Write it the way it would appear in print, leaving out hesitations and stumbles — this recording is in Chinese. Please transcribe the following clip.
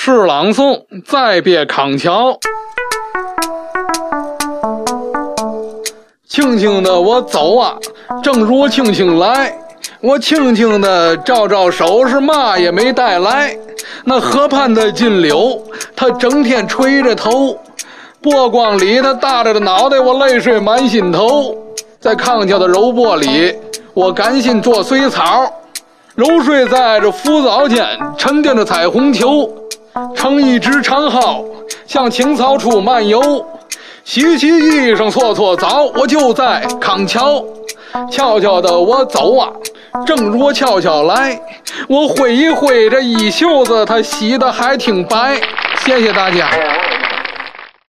诗朗诵，再别康桥。轻轻的我走啊，正如轻轻来。我轻轻的招招手，是嘛也没带来。那河畔的金柳，它整天垂着头，波光里它大着的脑袋，我泪水满心头。在康桥的柔波里，我甘心做水草，柔水在这浮藻间沉淀着彩虹球，乘一只长号向青草处漫游。洗洗衣裳搓搓澡，我就在康桥。悄悄的我走啊，正如我悄悄来。我挥一挥这衣袖子，它洗得还挺白。谢谢大家。